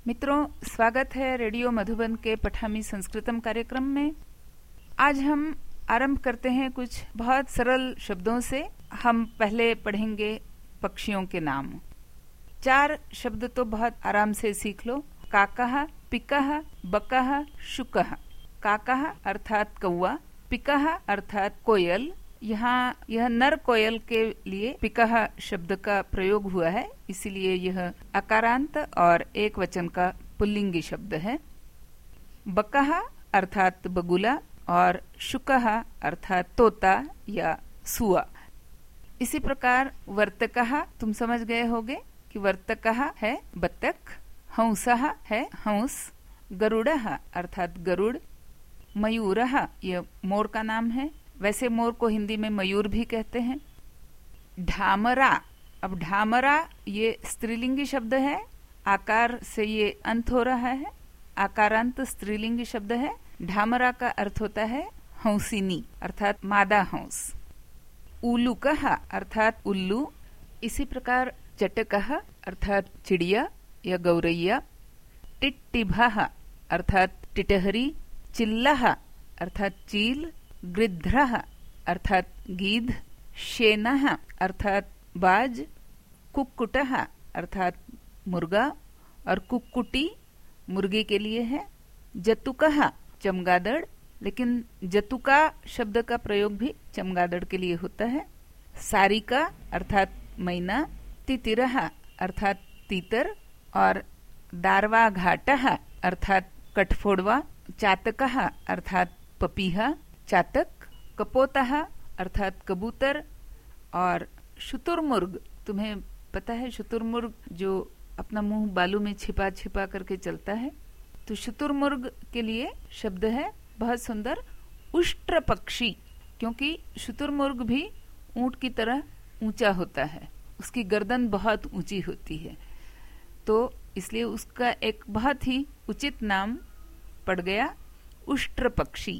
मित्रों, स्वागत है रेडियो मधुबन के पठामी संस्कृतम कार्यक्रम में। आज हम आरंभ करते हैं कुछ बहुत सरल शब्दों से। हम पहले पढ़ेंगे पक्षियों के नाम। 4 शब्द तो बहुत आराम से सीख लो। काकः, पिकः, बकः, शुकः। काकः अर्थात कौवा, पिकः अर्थात कोयल। यहाँ यह नर कोयल के लिए पिकः शब्द का प्रयोग हुआ है, इसीलिए यह अकारांत और एक वचन का पुल्लिंगी शब्द है। बकः अर्थात बगुला और शुकः अर्थात तोता या सुआ। इसी प्रकार वर्तकः, तुम समझ गए होगे कि वर्तकः है बत्तख, हंसः है हंस, गरुड़ः अर्थात गरुड़, मयूरः यह मोर का नाम है। वैसे मोर को हिंदी में मयूर भी कहते हैं। ढामरा, अब ढामरा ये स्त्रीलिंगी शब्द है, आकार से ये अंत हो रहा है, आकारांत स्त्रीलिंगी शब्द है। ढामरा का अर्थ होता है हंसिनी अर्थात मादा हंस। उलुकः अर्थात उल्लू। इसी प्रकार चटकः अर्थात चिड़िया या गौरैया। टिट्टिभः अर्थात टिटहरी। चिल्लः अर्थात चील। गृध्रः अर्थात गीध। शेनः अर्थात बाज। कुक्कुटः अर्थात मुर्गा और कुक्कुटी मुर्गी के लिए है। जतुकः चमगादड़, लेकिन जतुका शब्द का प्रयोग भी चमगादड़ के लिए होता है। सारिका अर्थात मैना। तितिरः अर्थात तीतर और दारवा घाटः अर्थात कठफोड़वा। चातकः अर्थात पपीहा चातक। कपोतः अर्थात कबूतर और शुतुरमुर्ग, तुम्हें पता है शुतुरमुर्ग जो अपना मुंह बालू में छिपा छिपा करके चलता है, तो शुतुरमुर्ग के लिए शब्द है बहुत सुंदर उष्ट्र पक्षी, क्योंकि शुतुरमुर्ग भी ऊंट की तरह ऊंचा होता है, उसकी गर्दन बहुत ऊंची होती है, तो इसलिए उसका एक बहुत ही उचित नाम पड़ गया उष्ट्र पक्षी।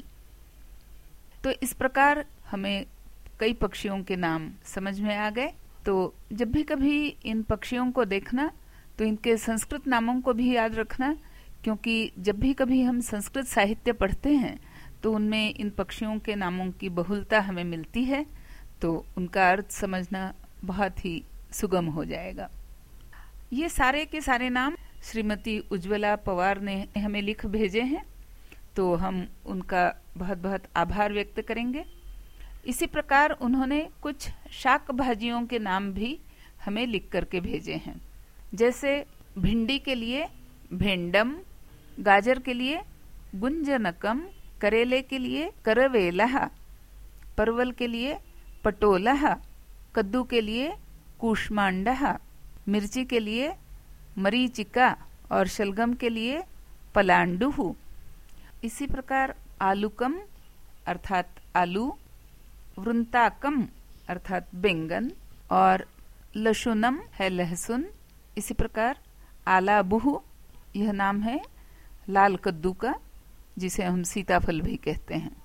तो इस प्रकार हमें कई पक्षियों के नाम समझ में आ गए। तो जब भी कभी इन पक्षियों को देखना तो इनके संस्कृत नामों को भी याद रखना, क्योंकि जब भी कभी हम संस्कृत साहित्य पढ़ते हैं तो उनमें इन पक्षियों के नामों की बहुलता हमें मिलती है, तो उनका अर्थ समझना बहुत ही सुगम हो जाएगा। ये सारे के सारे नाम श्रीमती उज्ज्वला पवार ने हमें लिख भेजे हैं, तो हम उनका बहुत बहुत आभार व्यक्त करेंगे। इसी प्रकार उन्होंने कुछ शाक भाजियों के नाम भी हमें लिख करके भेजे हैं, जैसे भिंडी के लिए भेंडम, गाजर के लिए गुंजनकम, करेले के लिए करवेलः, परवल के लिए पटोलः, कद्दू के लिए कूष्मांडः, मिर्ची के लिए मरीचिका और शलगम के लिए पलांडुः। इसी प्रकार आलूकम अर्थात आलू, वृंताकम अर्थात बैंगन और लशुनम है लहसुन। इसी प्रकार आलाबुह यह नाम है लाल कद्दू का, जिसे हम सीताफल भी कहते हैं।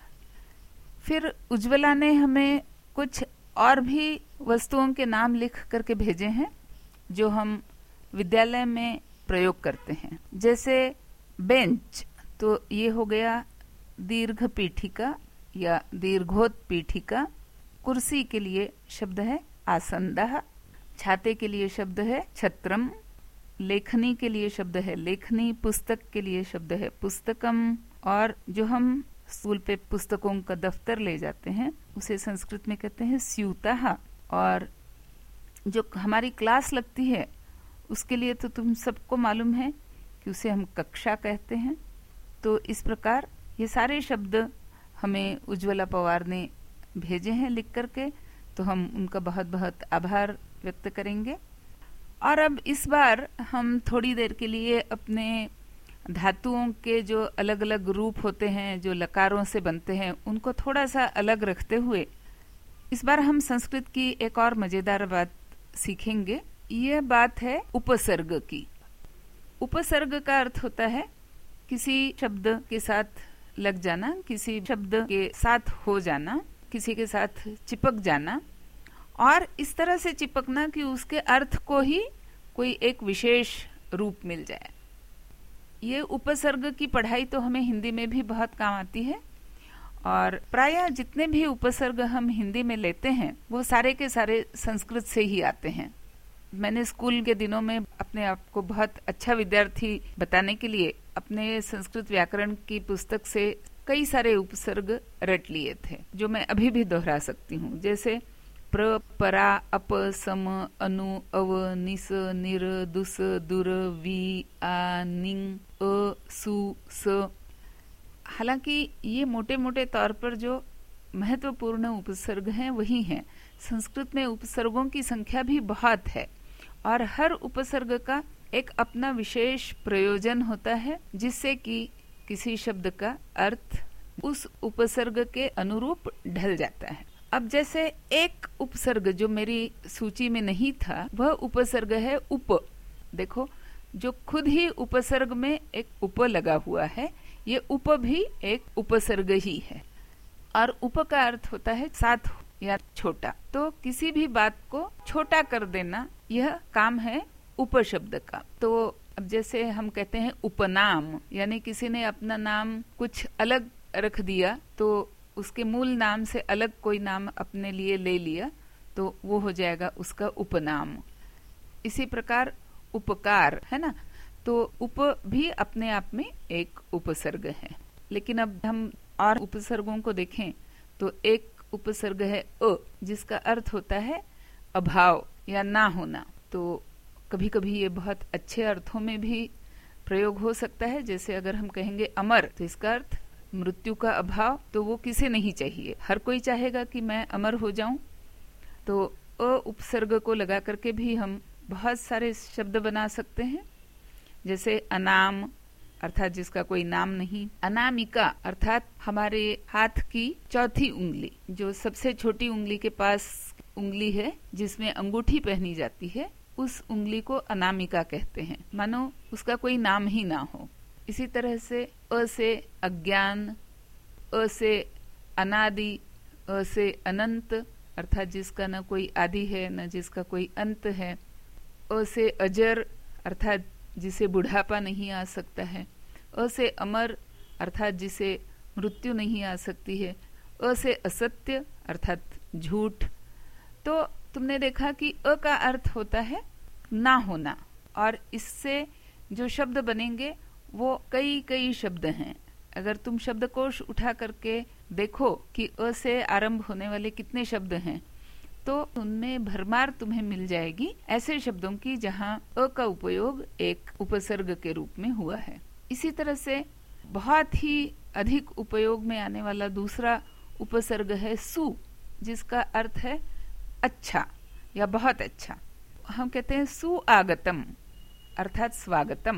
फिर उज्ज्वला ने हमें कुछ और भी वस्तुओं के नाम लिख करके भेजे हैं जो हम विद्यालय में प्रयोग करते हैं, जैसे बेंच, तो ये हो गया दीर्घ पीठिका या दीर्घोत पीठिका। कुर्सी के लिए शब्द है आसंदः। छाते के लिए शब्द है छत्रम। लेखनी के लिए शब्द है लेखनी। पुस्तक के लिए शब्द है पुस्तकम। और जो हम स्कूल पे पुस्तकों का दफ्तर ले जाते हैं उसे संस्कृत में कहते हैं स्यूतः। और जो हमारी क्लास लगती है उसके लिए तो तुम सबको मालूम है कि उसे हम कक्षा कहते हैं। तो इस प्रकार ये सारे शब्द हमें उज्ज्वला पवार ने भेजे हैं लिख करके, तो हम उनका बहुत बहुत आभार व्यक्त करेंगे। और अब इस बार हम थोड़ी देर के लिए अपने धातुओं के जो अलग अलग रूप होते हैं, जो लकारों से बनते हैं, उनको थोड़ा सा अलग रखते हुए इस बार हम संस्कृत की एक और मजेदार बात सीखेंगे। यह बात है उपसर्ग की। उपसर्ग का अर्थ होता है किसी शब्द के साथ लग जाना, किसी शब्द के साथ हो जाना, किसी के साथ चिपक जाना, और इस तरह से चिपकना कि उसके अर्थ को ही कोई एक विशेष रूप मिल जाए। ये उपसर्ग की पढ़ाई तो हमें हिंदी में भी बहुत काम आती है, और प्रायः जितने भी उपसर्ग हम हिंदी में लेते हैं वो सारे के सारे संस्कृत से ही आते हैं। मैंने स्कूल के दिनों में अपने आप को बहुत अच्छा विद्यार्थी बताने के लिए अपने संस्कृत व्याकरण की पुस्तक से कई सारे उपसर्ग रट लिए थे, जो मैं अभी भी दोहरा सकती हूँ। जैसे प्र, परा, अप, सम, अनु, अव, निस, निर, दुस, दुर, वी, आ, निंग, अ, सु, स। हालांकि ये मोटे मोटे तौर पर जो महत्वपूर्ण उपसर्ग हैं वही हैं। संस्कृत में उपसर्गों की संख्या भी बहुत है और हर उपसर्ग का एक अपना विशेष प्रयोजन होता है, जिससे कि किसी शब्द का अर्थ उस उपसर्ग के अनुरूप ढल जाता है। अब जैसे एक उपसर्ग जो मेरी सूची में नहीं था, वह उपसर्ग है उप। देखो, जो खुद ही उपसर्ग में एक उप लगा हुआ है, ये उप भी एक उपसर्ग ही है। और उप का अर्थ होता है साथ या छोटा। तो किसी भी बात को छोटा कर देना, यह काम है उप शब्द का। तो अब जैसे हम कहते हैं उपनाम, यानी किसी ने अपना नाम कुछ अलग रख दिया, तो उसके मूल नाम से अलग कोई नाम अपने लिए ले लिया, तो वो हो जाएगा उसका उपनाम। इसी प्रकार उपकार है ना, तो उप भी अपने आप में एक उपसर्ग है। लेकिन अब हम और उपसर्गों को देखें तो एक उपसर्ग है अ, जिसका अर्थ होता है अभाव या ना होना। तो कभी कभी ये बहुत अच्छे अर्थों में भी प्रयोग हो सकता है। जैसे अगर हम कहेंगे अमर, तो इसका अर्थ मृत्यु का अभाव, तो वो किसे नहीं चाहिए, हर कोई चाहेगा कि मैं अमर हो जाऊं। तो अ उपसर्ग को लगा करके भी हम बहुत सारे शब्द बना सकते हैं। जैसे अनाम अर्थात जिसका कोई नाम नहीं, अनामिका अर्थात हमारे हाथ की चौथी उंगली, जो सबसे छोटी उंगली के पास उंगली है जिसमें अंगूठी पहनी जाती है, उस उंगली को अनामिका कहते हैं, मानो उसका कोई नाम ही ना हो। इसी तरह से अ से अज्ञान, अ से अनादि, अ से अनंत अर्थात जिसका न कोई आदि है न जिसका कोई अंत है। अ से अजर अर्थात जिसे बुढ़ापा नहीं आ सकता है। अ से अमर अर्थात जिसे मृत्यु नहीं आ सकती है। अ से असत्य अर्थात झूठ। तो तुमने देखा कि अ का अर्थ होता है ना होना, और इससे जो शब्द बनेंगे वो कई कई शब्द हैं। अगर तुम शब्दकोश उठा करके देखो कि अ से आरंभ होने वाले कितने शब्द हैं, तो उनमें भरमार तुम्हें मिल जाएगी ऐसे शब्दों की जहाँ अ का उपयोग एक उपसर्ग के रूप में हुआ है। इसी तरह से बहुत ही अधिक उपयोग में आने वाला दूसरा उपसर्ग है सु, जिसका अर्थ है अच्छा या बहुत अच्छा। हम कहते हैं सुआगतम अर्थात स्वागतम।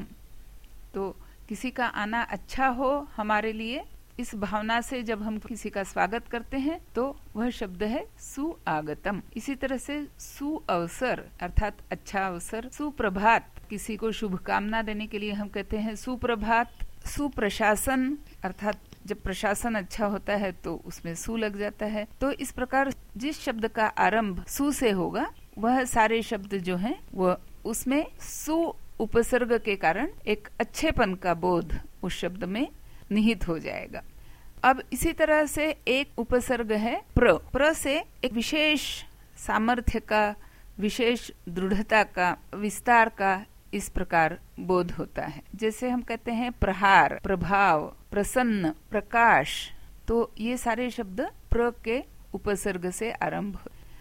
तो किसी का आना अच्छा हो हमारे लिए, इस भावना से जब हम किसी का स्वागत करते हैं तो वह शब्द है सुआगतम। इसी तरह से सुअवसर अर्थात अच्छा अवसर। सुप्रभात, किसी को शुभकामना देने के लिए हम कहते हैं सुप्रभात। सुप्रशासन अर्थात जब प्रशासन अच्छा होता है तो उसमें सु लग जाता है। तो इस प्रकार जिस शब्द का आरंभ सु से होगा, वह सारे शब्द जो हैं वह उसमें सु उपसर्ग के कारण एक अच्छेपन का बोध उस शब्द में निहित हो जाएगा। अब इसी तरह से एक उपसर्ग है प्र। प्र से एक विशेष सामर्थ्य का, विशेष दृढ़ता का, विस्तार का इस प्रकार बोध होता है। जैसे हम कहते हैं प्रहार, प्रभाव, प्रसन्न, प्रकाश। तो ये सारे शब्द प्र के उपसर्ग से आरंभ।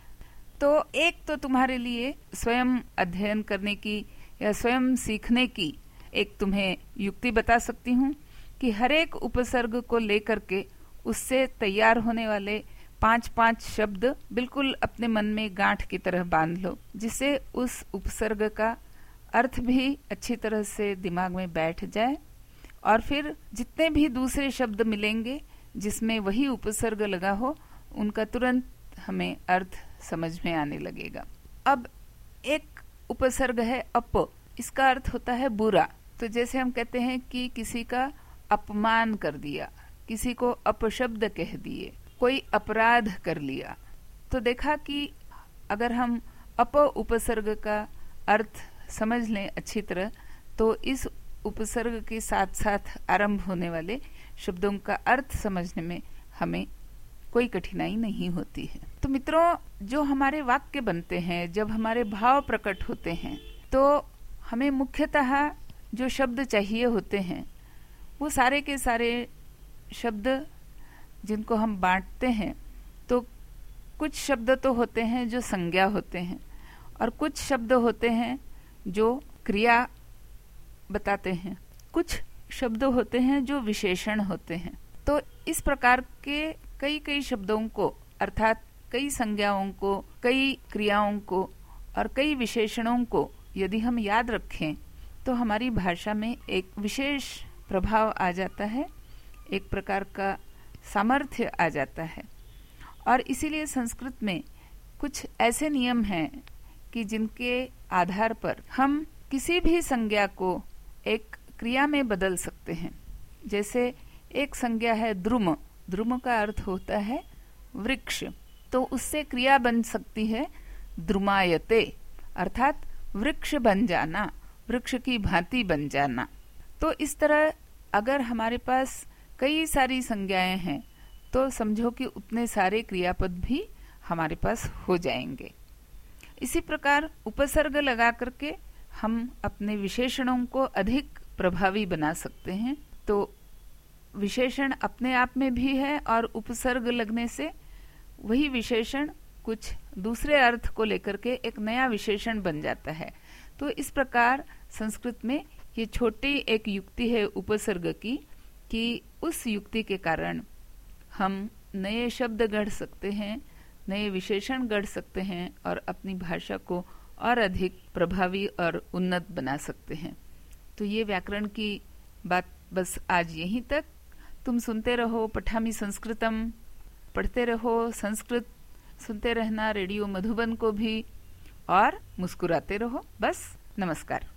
तो एक तो तुम्हारे लिए स्वयं अध्ययन करने की या स्वयं सीखने की एक तुम्हें युक्ति बता सकती हूँ कि हर एक उपसर्ग को लेकर के उससे तैयार होने वाले 5-5 शब्द बिल्कुल अपने मन में गांठ की तरह बांध लो, जिससे उस उपसर्ग का अर्थ भी अच्छी तरह से दिमाग में बैठ जाए। और फिर जितने भी दूसरे शब्द मिलेंगे जिसमें वही उपसर्ग लगा हो, उनका तुरंत हमें अर्थ समझ में आने लगेगा। अब एक उपसर्ग है अप। इसका अर्थ होता है बुरा। तो जैसे हम कहते हैं कि किसी का अपमान कर दिया, किसी को अपशब्द कह दिए, कोई अपराध कर लिया। तो देखा कि अगर हम अप उपसर्ग का अर्थ समझ लें अच्छी तरह, तो इस उपसर्ग के साथ साथ आरंभ होने वाले शब्दों का अर्थ समझने में हमें कोई कठिनाई नहीं होती है। तो मित्रों, जो हमारे वाक्य बनते हैं, जब हमारे भाव प्रकट होते हैं, तो हमें मुख्यतः जो शब्द चाहिए होते हैं वो सारे के सारे शब्द जिनको हम बांटते हैं, तो कुछ शब्द तो होते हैं जो संज्ञा होते हैं और कुछ शब्द होते हैं जो क्रिया बताते हैं, कुछ शब्द होते हैं जो विशेषण होते हैं। तो इस प्रकार के कई कई शब्दों को, अर्थात कई संज्ञाओं को, कई क्रियाओं को और कई विशेषणों को यदि हम याद रखें तो हमारी भाषा में एक विशेष प्रभाव आ जाता है, एक प्रकार का सामर्थ्य आ जाता है। और इसीलिए संस्कृत में कुछ ऐसे नियम हैं कि जिनके आधार पर हम किसी भी संज्ञा को एक क्रिया में बदल सकते हैं। जैसे एक संज्ञा है द्रुम, द्रुम का अर्थ होता है वृक्ष, तो उससे क्रिया बन सकती है द्रुमायते, अर्थात वृक्ष बन जाना, वृक्ष की भांति बन जाना। तो इस तरह अगर हमारे पास कई सारी संज्ञाएं हैं तो समझो कि उतने सारे क्रियापद भी हमारे पास हो जाएंगे। इसी प्रकार उपसर्ग लगा करके हम अपने विशेषणों को अधिक प्रभावी बना सकते हैं। तो विशेषण अपने आप में भी है और उपसर्ग लगने से वही विशेषण कुछ दूसरे अर्थ को लेकर के एक नया विशेषण बन जाता है। तो इस प्रकार संस्कृत में ये छोटी एक युक्ति है उपसर्ग की, कि उस युक्ति के कारण हम नए शब्द गढ़ सकते हैं, नए विशेषण गढ़ सकते हैं और अपनी भाषा को और अधिक प्रभावी और उन्नत बना सकते हैं। तो ये व्याकरण की बात बस आज यहीं तक। तुम सुनते रहो पठामी संस्कृतम, पढ़ते रहो संस्कृत, सुनते रहना रेडियो मधुबन को भी और मुस्कुराते रहो। बस, नमस्कार।